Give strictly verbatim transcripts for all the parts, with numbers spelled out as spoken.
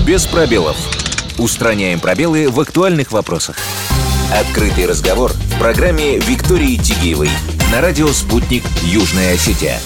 Без пробелов. Устраняем пробелы в актуальных вопросах. Открытый разговор в программе Виктории Тигиевой на радио «Спутник. Южная Осетия».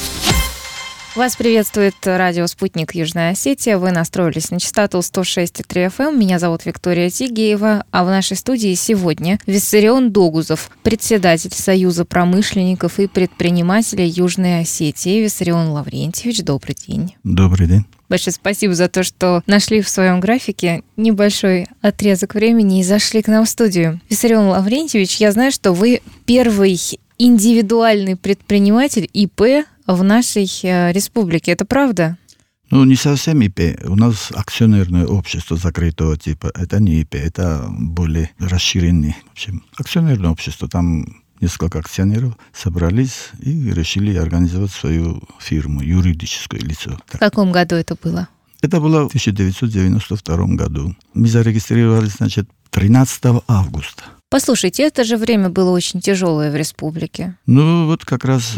Вас приветствует радио «Спутник. Южная Осетия». Вы настроились на частоту сто шесть и три эф эм. Меня зовут Виктория Тигиева. А в нашей студии сегодня Виссарион Догузов, председатель Союза промышленников и предпринимателей Южной Осетии. Виссарион Лаврентьевич, добрый день. Добрый день. Большое спасибо за то, что нашли в своем графике небольшой отрезок времени и зашли к нам в студию. Виссарион Лаврентьевич, я знаю, что вы первый индивидуальный предприниматель И П в нашей республике. Это правда? Ну, не совсем И П. У нас акционерное общество закрытого типа. Это не И П, это более расширенный. В общем, акционерное общество. Там несколько акционеров собрались и решили организовать свою фирму, юридическое лицо. В каком году это было? Это было в тысяча девятьсот девяносто втором году. Мы зарегистрировались, значит, тринадцатого августа. Послушайте, это же время было очень тяжелое в республике. Ну, вот как раз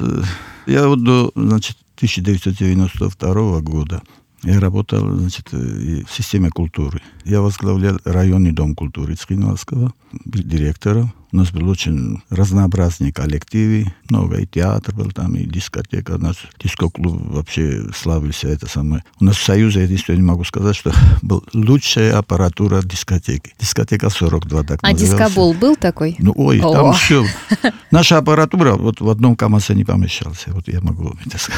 я вот до, значит, тысяча девятьсот девяносто второго года я работал, значит, в системе культуры. Я возглавлял районный дом культуры Цхинвальского, был директором. У нас был очень разнообразный коллектив, много и театр был там, и дискотека. Наш диско-клуб вообще славился, это самое. У нас в Союзе, единственное, не могу сказать, что была лучшая аппаратура дискотеки. Дискотека сорок два, так а назывался. А дискобол был такой? Ну, ой, О. там все. Наша аппаратура вот в одном КамАЗе не помещался, вот я могу это сказать.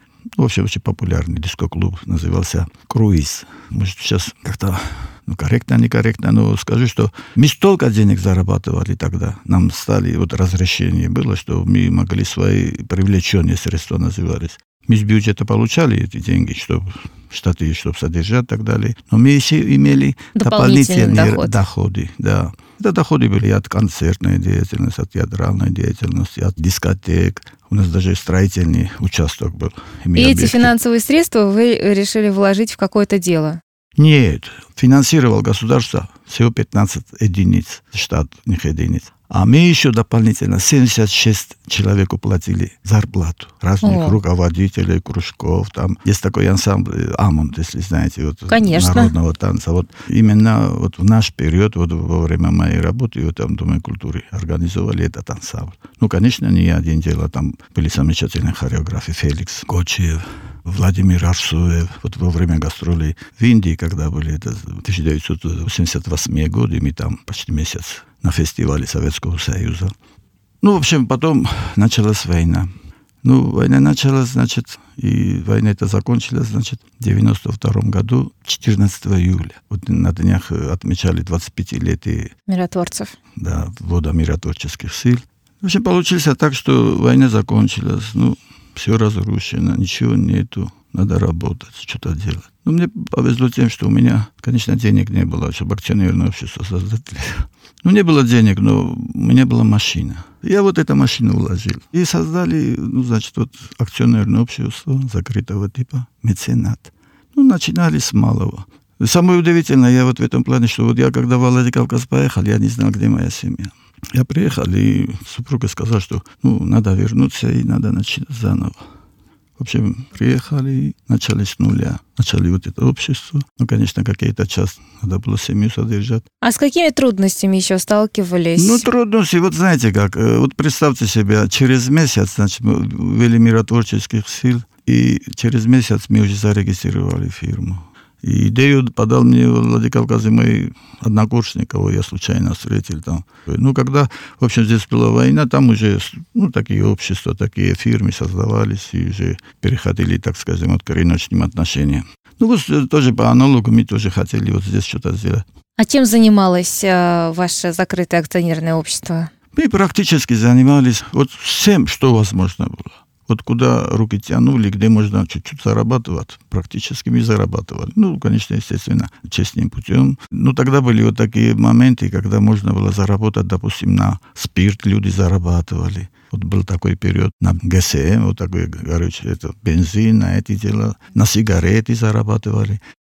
В общем, очень популярный диско-клуб, назывался «Круиз». Может, сейчас как-то ну, корректно, некорректно, но скажу, что мы столько денег зарабатывали тогда. Нам стали, вот разрешение было, что мы могли свои привлеченные средства назывались. Мы с бюджета получали эти деньги, чтобы штаты, чтобы содержать и так далее. Но мы еще имели дополнительные доход. доходы. Да. Это доходы были от концертной деятельности, от театральной деятельности, от дискотек. У нас даже строительный участок был. И эти финансовые средства вы решили вложить в какое-то дело? Нет, финансировал государство всего пятнадцать единиц, штатных единиц. А мы еще дополнительно семьдесят шесть человек уплатили зарплату. Разных О. руководителей, кружков. Там есть такой ансамбль «Амонт», если знаете, вот, народного танца. Вот именно вот в наш период, вот во время моей работы, вот там, Доме культуры, организовали этот ансамбль. Ну, конечно, не один дело. Там были замечательные хореографы Феликс Гочиев, Владимир Арсуев. Вот во время гастролей в Индии, когда были, это в тысяча девятьсот восемьдесят восьмом году, мы там почти месяц на фестивале Советского Союза. Ну, в общем, потом началась война. Ну, война началась, значит, и война эта закончилась, значит, в девяносто втором году, четырнадцатого июля. Вот на днях отмечали двадцатипятилетие миротворцев. Да, ввода миротворческих сил. В общем, получилось так, что война закончилась, ну, все разрушено, ничего нету, надо работать, что-то делать. Но мне повезло тем, что у меня, конечно, денег не было, чтобы акционерное общество создать. Ну, не было денег, но у меня была машина. Я вот эту машину вложил. И создали, ну, значит, вот акционерное общество закрытого типа, меценат. Ну, начинали с малого. Самое удивительное, я вот в этом плане, что вот я когда в Владикавказ поехал, я не знал, где моя семья. Я приехал, и супруга сказала, что ну, надо вернуться и надо начать заново. В общем, приехали и начали с нуля. Начали вот это общество. Ну, конечно, какие-то час надо было семью содержать. А с какими трудностями еще сталкивались? Ну, трудности, вот знаете как, вот представьте себе, через месяц, значит, мы ввели миротворческих сил, и через месяц мы уже зарегистрировали фирму. И идею подал мне в Владикавказе мой однокурсник, кого я случайно встретил там. Ну, когда, в общем, здесь была война, там уже, ну, такие общества, такие фирмы создавались и уже переходили, так скажем, от к рыночным отношениям. Ну, вот тоже по аналогу мы тоже хотели вот здесь что-то сделать. А чем занималось э, ваше закрытое акционерное общество? Мы практически занимались вот всем, что возможно было. Вот куда руки тянули, где можно чуть-чуть зарабатывать, практически мы зарабатывали. Ну, конечно, естественно, честным путем. Но тогда были вот такие моменты, когда можно было заработать, допустим, на спирт люди зарабатывали. Вот был такой период на ГСМ, вот такой, короче, это бензин, на эти дела, на сигареты зарабатывали.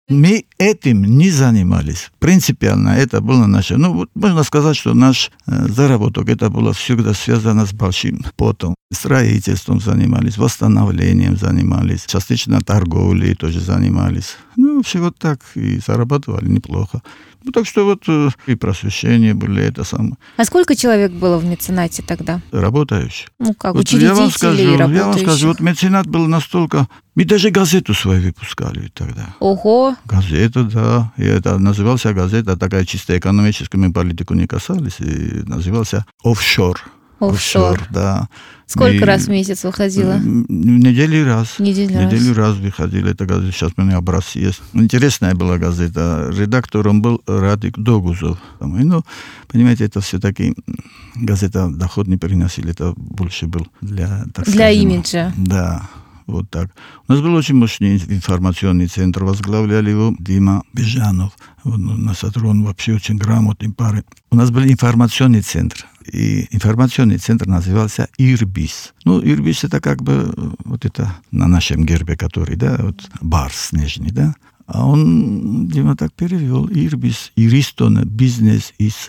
Мы этим не занимались. Принципиально это было наше... Ну, вот можно сказать, что наш э, заработок, это было всегда связано с большим потом. Строительством занимались, восстановлением занимались, частично торговлей тоже занимались. Ну, вообще вот так и зарабатывали неплохо. Ну, так что вот э, и просвещение были, это самое. А сколько человек было в меценате тогда? Работающих. Ну, как, вот учредителей я вам скажу, и работающих? Я вам скажу, вот меценат был настолько... Мы даже газету свою выпускали тогда. Ого! Газета, да. И это назывался газета, такая чисто экономическая, мы политику не касались, и назывался «Офшор». Офшор. Офшор, да. Сколько и раз в месяц выходила? Неделю раз. Неделю раз. Неделю раз выходила эта газета. Сейчас у меня образцы есть. Интересная была газета. Редактором был Радик Догузов. Ну, понимаете, это все-таки газета доход не приносили. Это больше был для... Так для скажем, имиджа. Да. Вот так. У нас был очень мощный информационный центр. Возглавлял его Дима Бежанов. Он, на он вообще очень грамотный парень. У нас был информационный центр. И информационный центр назывался Ирбис. Ну, Ирбис это как бы вот это на нашем гербе, который, да, вот барс снежный, да. А он, Дима, так перевел. Ирбис, Иристона, бизнес из...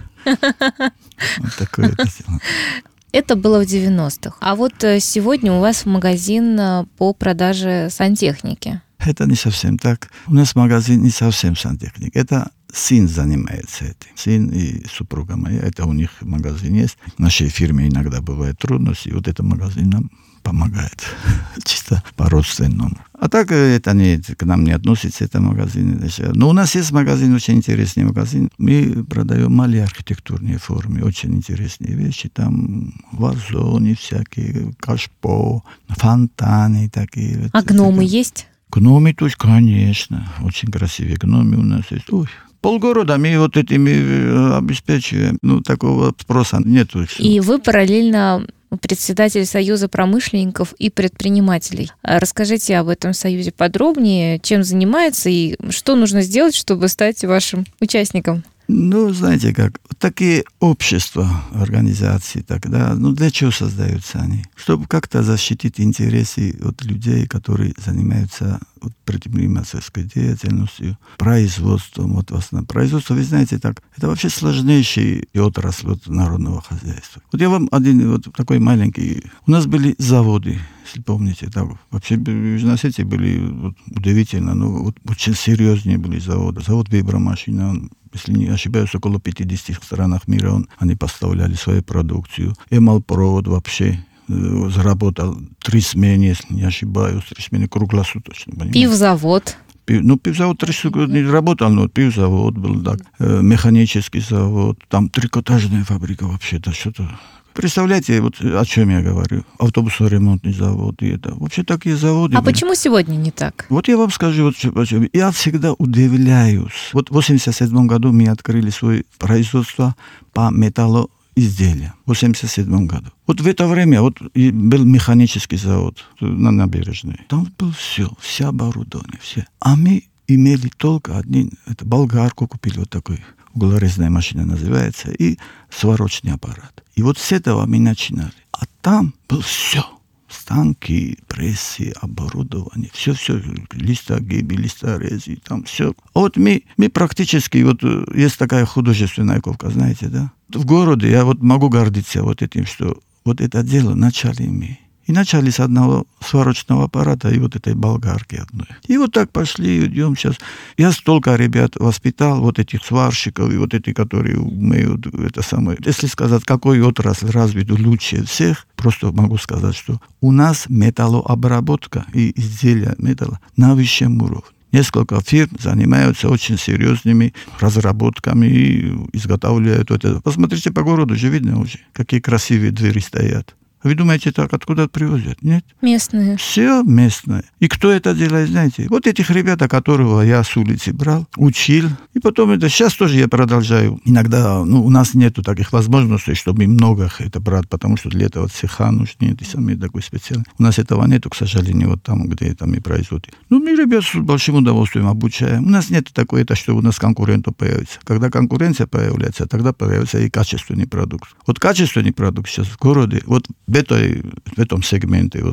Вот такое это дело. Это было в девяностых. А вот сегодня у вас магазин по продаже сантехники. Это не совсем так. У нас магазин не совсем сантехник. Это сын занимается этим. Сын и супруга моя. Это у них магазин есть. В нашей фирме иногда бывают трудности. И вот этот магазин нам помогает. Чисто по-родственному. А так это не, к нам не относится, это магазин. Но у нас есть магазин, очень интересный магазин. Мы продаем малые архитектурные формы, очень интересные вещи. Там вазоны всякие, кашпо, фонтаны такие. А гномы есть? Гномы тоже, конечно. Очень красивые гномы у нас есть. Ой. Полгорода мы вот этими обеспечиваем. Ну, такого спроса нету. И вы параллельно председатель Союза промышленников и предпринимателей. Расскажите об этом союзе подробнее, чем занимается и что нужно сделать, чтобы стать вашим участником. Ну, знаете как, такие общества, организации тогда, ну, для чего создаются они? Чтобы как-то защитить интересы от людей, которые занимаются вот, предпринимательской деятельностью, производством. Вот, в основном. Производство, вы знаете, так, это вообще сложнейшая отрасль вот, народного хозяйства. Вот я вам один вот такой маленький... У нас были заводы, если помните, так, вообще в Южной Осетии были вот, удивительно, ну, вот, очень серьезные были заводы. Завод «Вибромашина», он, если не ошибаюсь, около пятидесяти странах мира он, они поставляли свою продукцию. Эмалпровод вообще э, заработал три смены, если не ошибаюсь, три смены круглосуточно. Понимаете? Пивзавод. Пив, ну, пивзавод три сутки не работал, но пивзавод был, так, э, механический завод, там трикотажная фабрика вообще-то, что-то... Представляете, вот о чем я говорю? Автобусно-ремонтный завод и это. Вообще такие заводы. А были. Почему сегодня не так? Вот я вам скажу, вот, почему. Я всегда удивляюсь. Вот в восемьдесят седьмом году мы открыли свое производство по металлоизделиям. В восемьдесят седьмом году. Вот в это время вот был механический завод на набережной. Там было все, все оборудование, все. А мы имели только один, это болгарку купили, вот такой. Углорезная машина называется, и сварочный аппарат. И вот с этого мы начинали. А там было все. Станки, прессы, оборудование, все-все, листа гиби, листа рези, там все. А вот мы, мы практически, вот есть такая художественная ковка, знаете, да? В городе я вот могу гордиться вот этим, что вот это дело начали мы. И начали с одного сварочного аппарата и вот этой болгарки одной. И вот так пошли, идем сейчас. Я столько ребят воспитал, вот этих сварщиков, и вот эти, которые умеют это самое. Если сказать, какой отрасль развита лучше всех, просто могу сказать, что у нас металлообработка и изделия металла на высшем уровне. Несколько фирм занимаются очень серьезными разработками и изготавливают это. Посмотрите по городу, же видно уже, какие красивые двери стоят. Вы думаете, так откуда привозят? Нет? Местные. Все местное. И кто это делает, знаете? Вот этих ребят, которого я с улицы брал, учил. И потом это сейчас тоже я продолжаю. Иногда ну, у нас нету таких возможностей, чтобы много это брать, потому что для этого цеха нужны, и самые такой специальный. У нас этого нету, к сожалению, вот там, где это мы производим. Ну, мы ребят с большим удовольствием обучаем. У нас нет такого, это, что у нас конкурентов появится. Когда конкуренция появляется, тогда появится и качественный продукт. Вот качественный продукт сейчас в городе, вот в, этой, в этом сегменте вот,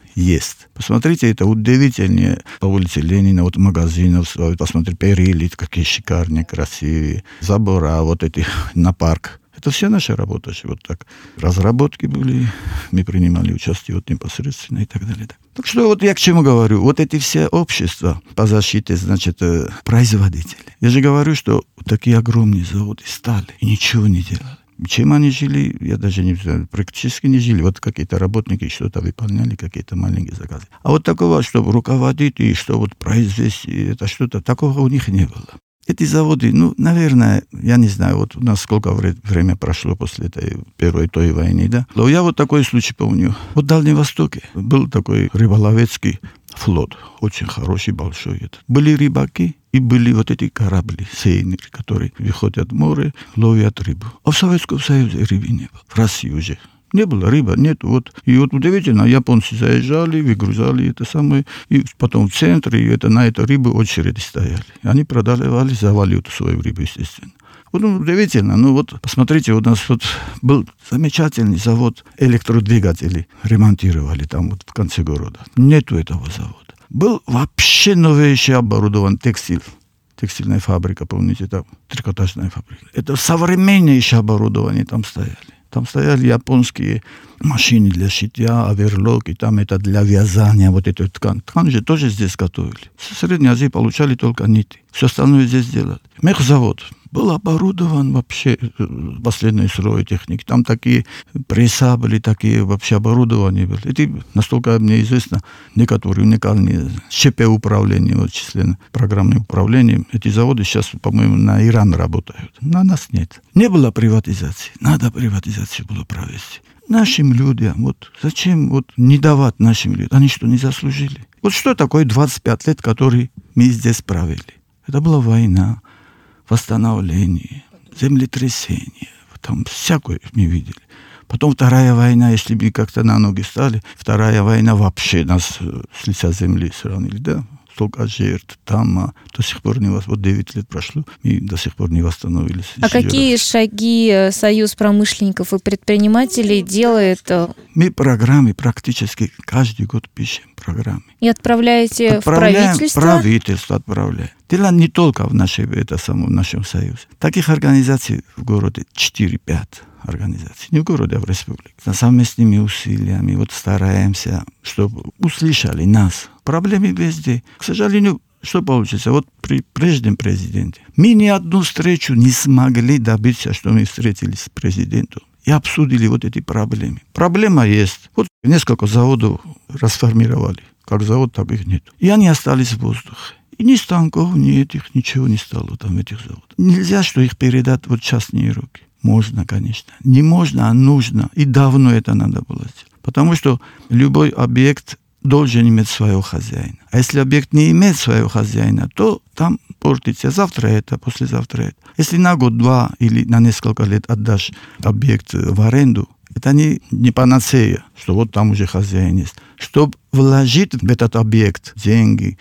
есть. Посмотрите, это удивительнее по улице Ленина, вот магазинов, посмотрите, перили, какие шикарные, красивые, забора, вот эти на парк. Это все наша работа, вот так. Разработки были, мы принимали участие вот непосредственно и так далее. Так что вот я к чему говорю, вот эти все общества по защите, значит, производителей. Я же говорю, что такие огромные заводы стали и ничего не делали. Чем они жили, я даже не знаю, практически не жили. Вот какие-то работники что-то выполняли, какие-то маленькие заказы. А вот такого, чтобы руководить и что вот произвести, это что-то, такого у них не было. Эти заводы, ну, наверное, я не знаю, вот у нас сколько время прошло после этой первой той войны, да. Но я вот такой случай помню. Вот в Дальнем Востоке был такой рыболовецкий флот, очень хороший, большой. Этот. Были рыбаки и были вот эти корабли, сейнеры, которые выходят в море, ловят рыбу. А в Советском Союзе рыбы не было. В России уже. Не было рыбы, нет. Вот. И вот удивительно, японцы заезжали, выгрузали это самое, и потом в центре, и это, на эту рыбу очереди стояли. Они продавали за валюту свою рыбу, естественно. Вот ну, удивительно. Ну вот, посмотрите, у нас вот был замечательный завод электродвигателей. Ремонтировали там вот в конце города. Нету этого завода. Был вообще новейший оборудован текстиль. Текстильная фабрика, помните, там трикотажная фабрика. Это современнейшее оборудование там стояли. Там стояли японские машины для шитья, оверлоки, там это для вязания, вот эту ткань. Ткань же тоже здесь готовили. В Средней Азии получали только нити. Все остальное здесь делали. Мехзавод был оборудован вообще последней сырой техники. Там такие пресса были, такие вообще оборудования были. Эти, настолько мне известно, некоторые уникальные ЧП-управления, вот численное программное управление. Эти заводы сейчас, по-моему, на Иран работают. На нас нет. Не было приватизации. Надо приватизацию было провести. Нашим людям, вот зачем вот не давать нашим людям? Они что, не заслужили? Вот что такое двадцать пять лет, которые мы здесь провели? Это была война, восстановление, землетрясение. Там всякое мы видели. Потом вторая война, если бы как-то на ноги стали, вторая война вообще нас с лица земли сравнили, да? Столько жертв там, а до сих пор не восстановились. Вот девять лет прошло, и до сих пор не восстановились. А какие раз. шаги Союз промышленников и предпринимателей делает? Мы программы практически каждый год пишем программы. И отправляете Отправляем, в правительство? Правительство отправляем. Дело не только в, нашей, это самом, в нашем союзе. Таких организаций в городе четыре-пять организаций. Не в городе, а в республике. С совместными усилиями вот стараемся, чтобы услышали нас. Проблемы везде. К сожалению, что получится? Вот при прежнем президенте мы ни одну встречу не смогли добиться, что мы встретились с президентом и обсудили вот эти проблемы. Проблема есть. Вот несколько заводов расформировали. Как завод, так их нет. И они остались в воздухе. И ни станков, ни этих, ничего не стало там, этих заводов. Нельзя, что их передать вот частные руки. Можно, конечно. Не можно, а нужно. И давно это надо было сделать. Потому что любой объект должен иметь своего хозяина. А если объект не имеет своего хозяина, то там портится завтра это, послезавтра это. Если на год-два или на несколько лет отдашь объект в аренду, это не, не панацея, что вот там уже хозяин есть. Чтобы вложить в этот объект деньги,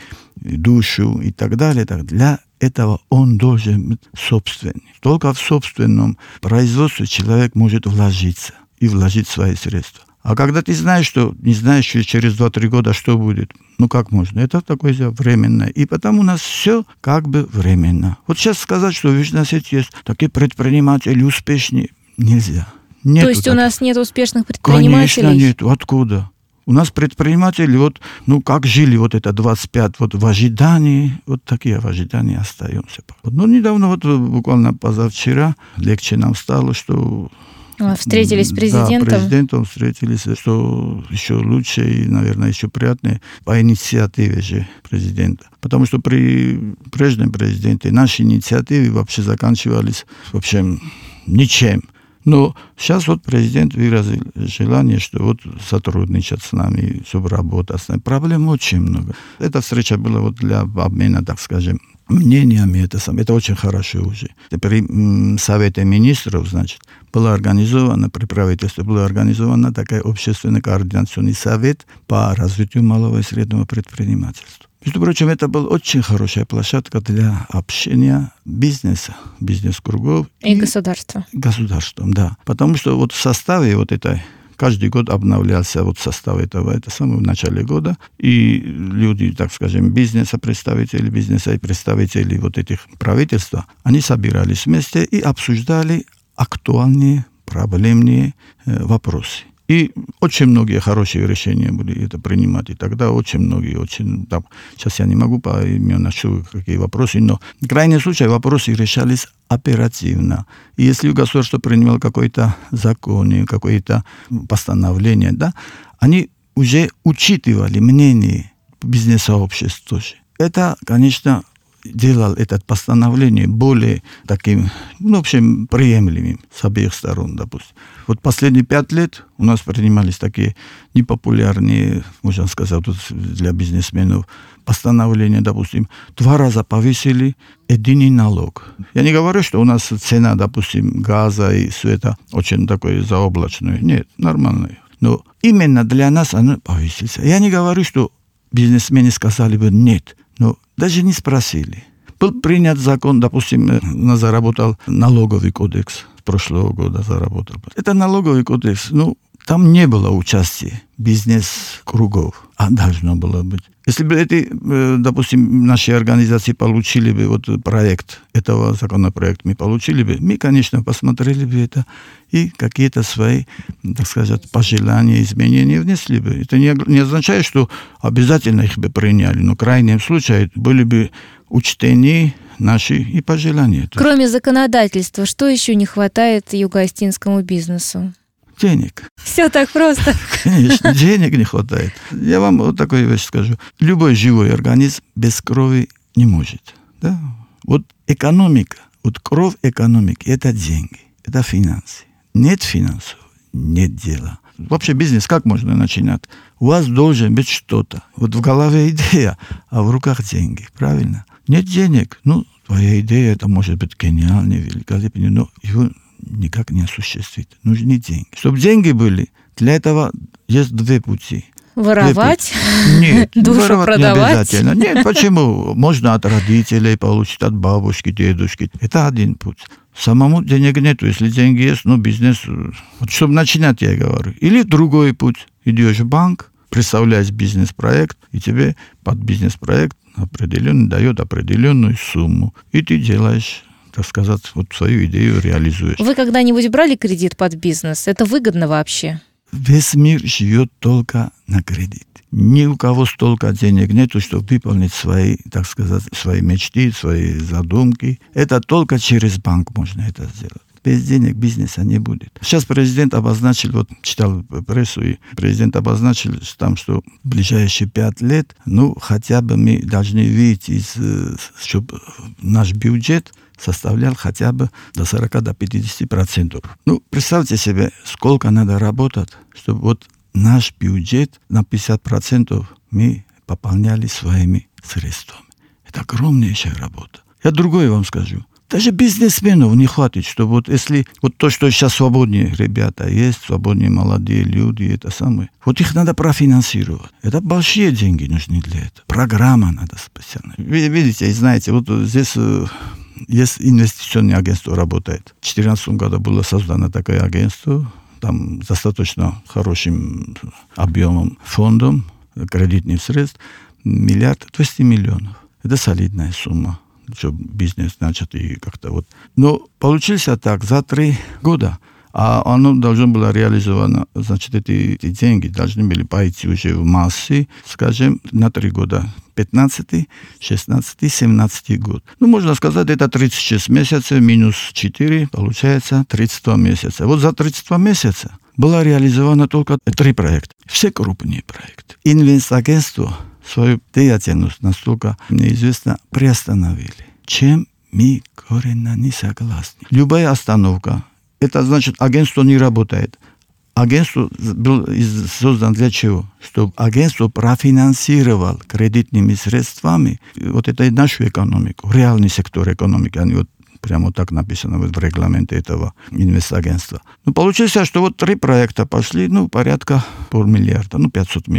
душу и так далее, так, для этого он должен быть собственный. Только в собственном производстве человек может вложиться и вложить свои средства. А когда ты знаешь, что не знаешь через два-три года, что будет, ну как можно? Это такое временное. И потому у нас все как бы временно. Вот сейчас сказать, что в Южной Осетии есть такие предприниматели успешные, нельзя. Нету То есть таких. У нас нет успешных предпринимателей? Конечно, нет. Откуда? У нас предприниматели, вот, ну, как жили вот это двадцать пять, вот в ожидании, вот такие в ожидании остаемся. Ну, недавно, вот буквально позавчера, легче нам стало, что... Встретились с президентом? Да, президентом встретились, что еще лучше и, наверное, еще приятнее по инициативе же президента. Потому что при прежнем президенте наши инициативы вообще заканчивались, в общем, ничем. Но сейчас вот президент выразил желание, что вот сотрудничать с нами, чтобы работать с нами. Проблем очень много. Эта встреча была вот для обмена, так скажем, мнениями. Это, это очень хорошо уже. При Совете министров, значит, была организована, при правительстве была организована такая общественный координационный совет по развитию малого и среднего предпринимательства. Между прочим, это была очень хорошая площадка для общения бизнеса, бизнес-кругов. И, и государства. Государством, да. Потому что вот в составе вот этой каждый год обновлялся вот состав этого, это самое в начале года, и люди, так скажем, бизнеса, представители бизнеса и представители вот этих правительства, они собирались вместе и обсуждали актуальные, проблемные э, вопросы. И очень многие хорошие решения были это принимать. И тогда очень многие, очень... Да, сейчас я не могу по именам, какие вопросы, но в крайнем случае вопросы решались оперативно. И если государство принимало какой-то закон, какое-то постановление, да, они уже учитывали мнение бизнес-сообщества тоже. Это, конечно, делал это постановление более таким, ну, в общем, приемлемым с обеих сторон, допустим. Вот последние пять лет у нас принимались такие непопулярные, можно сказать, для бизнесменов постановления, допустим, два раза повысили единый налог. Я не говорю, что у нас цена, допустим, газа и все это очень такое заоблачное. Нет, нормальное. Но именно для нас оно повысилось. Я не говорю, что бизнесмены сказали бы нет, но даже не спросили. Был принят закон, допустим, у нас заработал налоговый кодекс, с прошлого года заработал. Это налоговый кодекс, ну, там не было участия бизнес-кругов, а должно было быть. Если бы эти, допустим, наши организации получили бы вот проект этого законопроекта, мы получили бы, мы, конечно, посмотрели бы это и какие-то свои, так сказать, пожелания, изменения внесли бы. Это не, не означает, что обязательно их бы приняли, но в крайнем случае были бы учтены наши и пожелания. Кроме законодательства, что еще не хватает юго-остинскому бизнесу? Денег. Все так просто. Конечно, денег не хватает. Я вам вот такую вещь скажу. Любой живой организм без крови не может. Да? Вот экономика, вот кровь экономики – это деньги, это финансы. Нет финансов, нет дела. Вообще бизнес как можно начинать? У вас должен быть что-то. Вот в голове идея, а в руках деньги. Правильно? Нет денег. Ну, твоя идея, это может быть гениальной, великолепной, но его никак не осуществить. Нужны деньги. Чтобы деньги были, для этого есть две пути. Воровать? Нет, душу воровать продавать? Не обязательно. Нет, почему? Можно от родителей получить, от бабушки, дедушки. Это один путь. Самому денег нету. Если деньги есть, ну, бизнес... Вот, чтобы начинать, я говорю. Или другой путь. Идешь в банк, представляешь бизнес-проект, и тебе под бизнес-проект определенно дает определенную сумму. И ты делаешь, так сказать, вот свою идею реализуешь. Вы когда-нибудь брали кредит под бизнес? Это выгодно вообще? Весь мир живет только на кредит. Ни у кого столько денег нету, чтобы выполнить свои, так сказать, свои мечты, свои задумки. Это только через банк можно это сделать. Без денег бизнеса не будет. Сейчас президент обозначил, вот читал прессу, и президент обозначил там, что в ближайшие пять лет, ну, хотя бы мы должны видеть, из, чтобы наш бюджет составлял хотя бы до сорока до пятидесяти процентов. Ну, представьте себе, сколько надо работать, чтобы вот наш бюджет на пятьдесят процентов мы пополняли своими средствами. Это огромнейшая работа. Я другое вам скажу. Даже бизнесменов не хватит, чтобы вот если вот то, что сейчас свободные ребята есть, свободные молодые люди, это самое, вот их надо профинансировать. Это большие деньги нужны для этого. Программа надо специально. Вы видите и знаете, вот здесь есть инвестиционное агентство работает. В две тысячи четырнадцатом году было создано такое агентство, там достаточно хорошим объемом фондом, кредитных средств, миллиард двести миллионов. Это солидная сумма, чтобы бизнес начать и как-то вот. Но получилось так за три года. А оно должно было реализовано, значит, эти, эти деньги должны были пойти уже в массы, скажем, на три года. пятнадцатый, шестнадцатый, семнадцатый год. Ну, можно сказать, это тридцать шесть месяцев минус четыре, получается тридцать два месяца. Вот за тридцать два месяца было реализовано только три проекта. Все крупные проекты. Инвестагентство свою деятельность настолько неизвестно приостановили. Чем мы коренно не согласны. Любая остановка, это значит, агентство не работает. Агентство было создано для чего? Чтобы агентство профинансировало кредитными средствами вот это нашу экономику, реальный сектор экономики. Они вот прямо так написано вот в регламенте этого инвестагентства. Ну, получилось, что вот три проекта пошли, ну, порядка полмиллиарда, ну, пятьсот миллионов.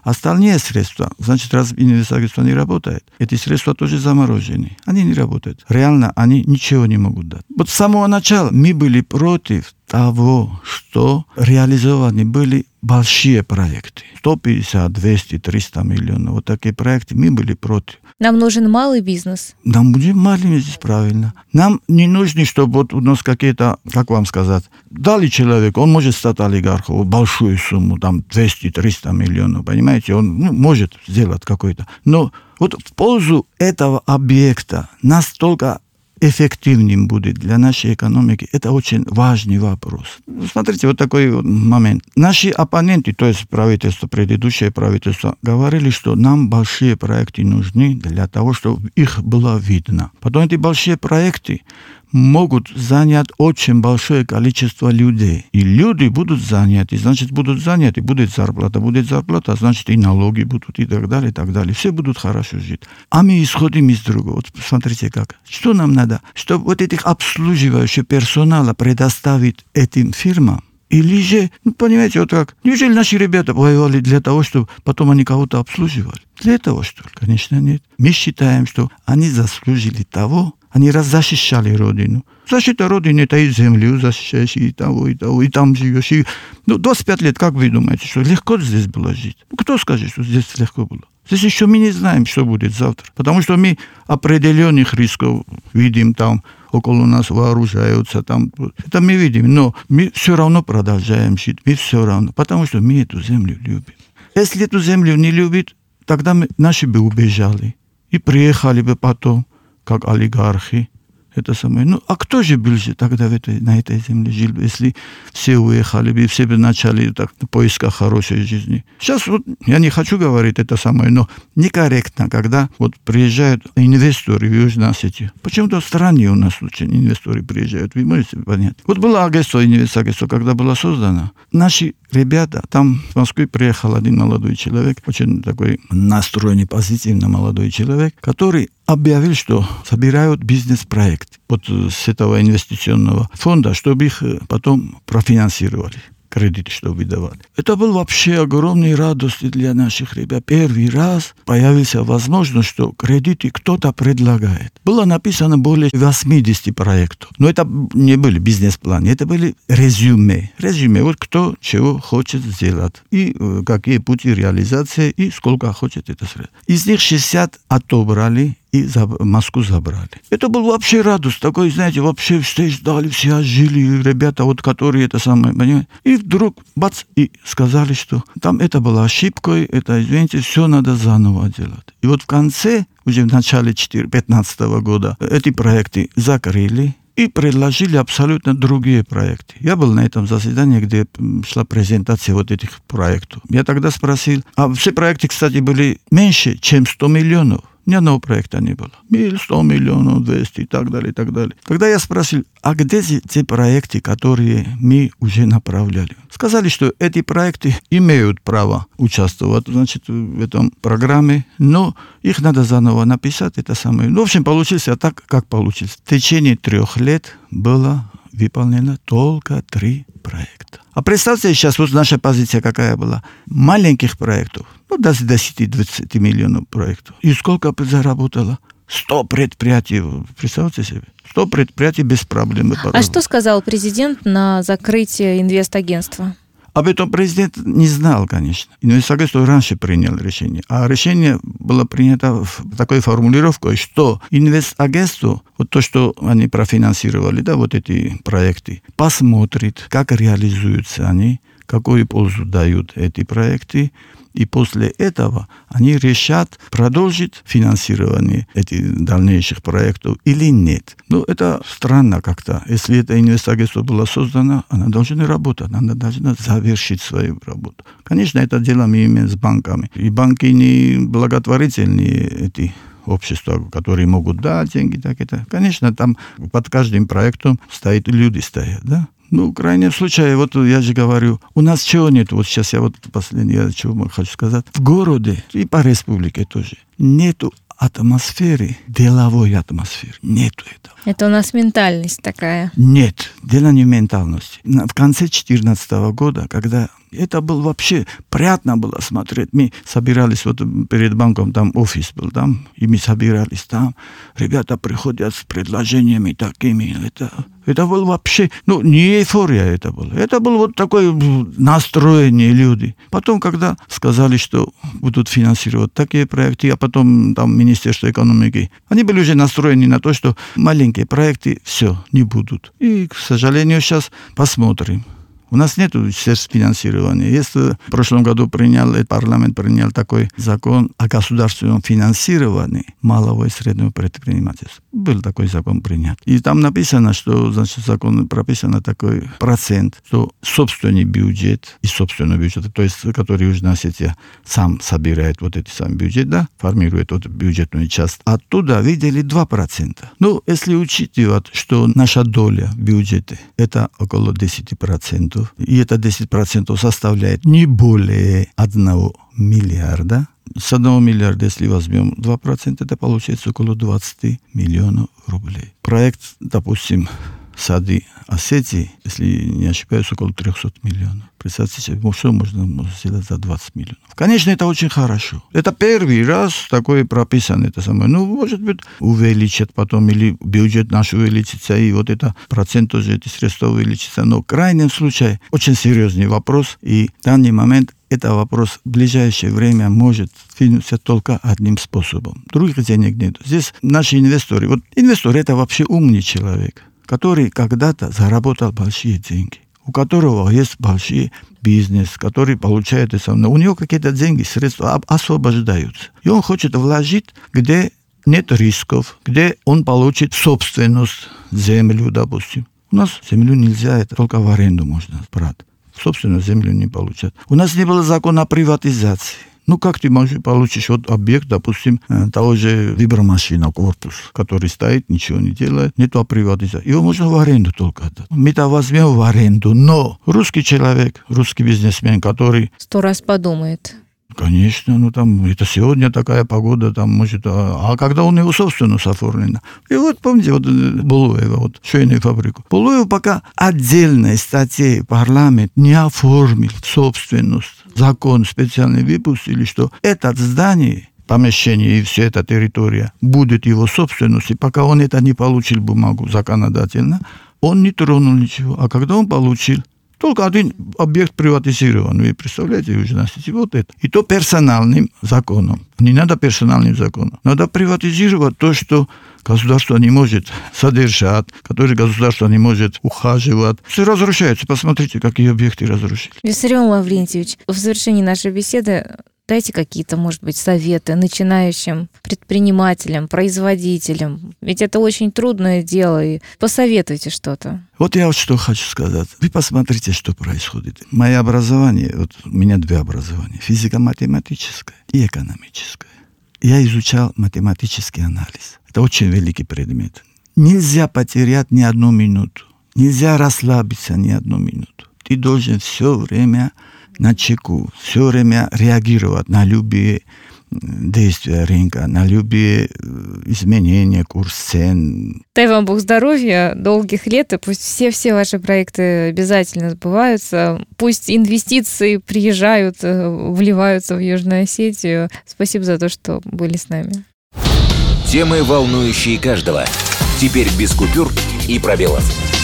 Остальные средства, значит, раз инвестагентство не работает, эти средства тоже заморожены. Они не работают. Реально они ничего не могут дать. Вот с самого начала мы были против того, что реализованы были большие проекты. сто пятьдесят, двести, триста миллионов. Вот такие проекты мы были против. Нам нужен малый бизнес. Нам будет малый бизнес, правильно. Нам не нужно, чтобы вот у нас какие-то, как вам сказать, дали человеку, он может стать олигархом, большую сумму, там двести-триста миллионов, понимаете, он ну, может сделать какой-то. Но вот в пользу этого объекта настолько эффективным будет для нашей экономики, это очень важный вопрос. Смотрите, вот такой вот момент. Наши оппоненты, то есть правительство, предыдущее правительство, говорили, что нам большие проекты нужны для того, чтобы их было видно. Потом эти большие проекты могут занять очень большое количество людей. И люди будут заняты, значит, будут заняты, будет зарплата, будет зарплата, значит, и налоги будут, и так далее, и так далее. Все будут хорошо жить. А мы исходим из другого. Вот смотрите как. Что нам надо? Чтобы вот этих обслуживающих персонала предоставить этим фирмам, или же, ну, понимаете, вот как, неужели наши ребята воевали для того, чтобы потом они кого-то обслуживали? Для этого, что ли? Конечно, нет. Мы считаем, что они заслужили того, они раз защищали Родину. Защита Родины – это и землю защищаешь, и того, и того, и там живешь. И... Ну, двадцать пять лет, как вы думаете, что легко здесь было жить? Ну, кто скажет, что здесь легко было? Здесь еще мы не знаем, что будет завтра. Потому что мы определенных рисков видим там, около нас вооружаются. Там. Это мы видим, но мы все равно продолжаем жить. Мы все равно, потому что мы эту землю любим. Если эту землю не любит, тогда мы, наши бы убежали и приехали бы потом, как олигархи. Это самое. Ну, а кто же был же тогда в этой, на этой земле жил, если все уехали бы, все бы начали так, в поисках хорошей жизни? Сейчас вот, я не хочу говорить это самое, но некорректно, когда вот приезжают инвесторы в Южной Осетии. Почему-то в стране у нас очень инвесторы приезжают, вы можете понять. Вот было агентство, инвестагентство, когда было создано. Наши ребята, там в Москве приехал один молодой человек, очень такой настроенный позитивно молодой человек, который объявил, что собирают бизнес-проект вот с этого инвестиционного фонда, чтобы их потом профинансировали, кредиты, чтобы выдавали. Это был вообще огромной радостью для наших ребят. Первый раз появилась возможность, что кредиты кто-то предлагает. Было написано более восемьдесят проектов. Но это не были бизнес-планы, это были резюме. Резюме, вот кто чего хочет сделать. И э, какие пути реализации, и сколько хочет это средств. Из них шестьдесят отобрали, и за Москву забрали. Это был вообще радость. Такой, знаете, вообще все ждали, все жили, ребята, вот которые это самое, понимаете. И вдруг, бац, и сказали, что там это была ошибкой, это, извините, все надо заново делать. И вот в конце, уже в начале две тысячи пятнадцатого года, эти проекты закрыли и предложили абсолютно другие проекты. Я был на этом заседании, где шла презентация вот этих проектов. Я тогда спросил, а все проекты, кстати, были меньше, чем сто миллионов. Ни одного проекта не было. сто миллионов, двести и так далее, и так далее. Когда я спросил, а где те проекты, которые мы уже направляли? Сказали, что эти проекты имеют право участвовать, значит, в этом программе, но их надо заново написать, это самое. Ну, в общем, получилось так, как получилось. В течение трех лет было выполнено только три проекта. А представьте сейчас, вот наша позиция какая была. Маленьких проектов, ну, до десяти-двадцати миллионов проектов. И сколько заработало? сто предприятий. Представьте себе. сто предприятий без проблем. А что сказал президент на закрытие инвестагентства? Об этом президент не знал, конечно. Инвестагентство раньше принял решение. А решение было принято в такой формулировкой, что инвестагентство, вот то, что они профинансировали, да, вот эти проекты, посмотрит, как реализуются они, какую пользу дают эти проекты, и после этого они решат, продолжить финансирование этих дальнейших проектов или нет. Ну, это странно как-то. Если это инвестагентство было создано, оно должно работать, оно должно завершить свою работу. Конечно, это дело мы имеем с банками. И банки не благотворительные эти общества, которые могут дать деньги, так это. Конечно, там под каждым проектом стоят люди, стоят, да? Ну, в крайнем случае, вот я же говорю, у нас чего нет, вот сейчас я вот последнее, чего хочу сказать, в городе и по республике тоже нету атмосферы, деловой атмосферы, нету этого. Это у нас ментальность такая. Нет, дело не в ментальности. В конце две тысячи четырнадцатого года, когда Это было вообще приятно было смотреть. Мы собирались вот перед банком, там офис был, там, и мы собирались там. Ребята приходят с предложениями такими. Это, это было вообще, ну, не эйфория это было. Это было вот такое настроение люди. Потом, когда сказали, что будут финансировать такие проекты, а потом там Министерство экономики, они были уже настроены на то, что маленькие проекты все, не будут. И, к сожалению, сейчас посмотрим. У нас нет сверхфинансирования. Если в прошлом году принял, парламент принял такой закон о государственном финансировании малого и среднего предпринимательства. Был такой закон принят. И там написано, что, значит, в законе прописано такой процент, что собственный бюджет и собственный бюджет, то есть, который Южная Осетия сам собирает вот этот сам бюджет, да, формирует вот бюджетную часть, оттуда видели два процента. Ну, если учитывать, что наша доля в бюджете это около десять процентов, и это десять процентов составляет не более одного миллиарда. С одного миллиарда, если возьмем два процента, это получается около двадцать миллионов рублей. Проект, допустим, сады Осетии, если не ошибаюсь, около триста миллионов. Представьте себе, что можно сделать за двадцать миллионов. Конечно, это очень хорошо. Это первый раз такое прописано. Это самое. Ну, может быть, увеличат потом, или бюджет наш увеличится, и вот это процент тоже, эти средства увеличится. Но в крайнем случае, очень серьезный вопрос, и в данный момент это вопрос в ближайшее время может двинуться только одним способом. Других денег нет. Здесь наши инвесторы, вот инвестор это вообще умный человек, который когда-то заработал большие деньги, у которого есть большой бизнес, который получает это, у него какие-то деньги, средства освобождаются. И он хочет вложить, где нет рисков, где он получит собственность, землю, допустим. У нас землю нельзя, это только в аренду можно брать. Собственную землю не получат. У нас не было закона о приватизации. Ну, как ты можешь получишь вот объект, допустим, того же вибромашина, корпус, который стоит, ничего не делает, нету приватизации. Его можно в аренду только отдать. Мы-то возьмем в аренду, но русский человек, русский бизнесмен, который... Сто раз подумает. Конечно, ну там, это сегодня такая погода, там, может, а, а когда у него собственность оформлена. И вот, помните, вот Булуева, вот, швейную фабрику. Булуев пока отдельной статьей парламент не оформил собственность. Закон специальный выпустили, что это здание, помещение и вся эта территория будет его собственностью, пока он это не получил бумагу законодательно, он не тронул ничего. А когда он получил, только один объект приватизирован. Вы представляете, Южная Осетия, вот это. И то персональным законом. Не надо персональным законом. Надо приватизировать то, что государство не может содержать, который государство не может ухаживать. Все разрушается. Посмотрите, какие объекты разрушили. Виссарион Лаврентьевич, в завершении нашей беседы дайте какие-то, может быть, советы начинающим предпринимателям, производителям. Ведь это очень трудное дело, и посоветуйте что-то. Вот я вот что хочу сказать. Вы посмотрите, что происходит. Мое образование, вот у меня две образования, физико-математическое и экономическое. Я изучал математический анализ. Это очень великий предмет. Нельзя потерять ни одну минуту. Нельзя расслабиться ни одну минуту. Ты должен все время на чеку, все время реагировать на любые действия рынка, на любые изменения, курс цен. Дай вам Бог здоровья, долгих лет, и пусть все-все ваши проекты обязательно сбываются. Пусть инвестиции приезжают, вливаются в Южную Осетию. Спасибо за то, что были с нами. Темы, волнующие каждого. Теперь без купюр и пробелов.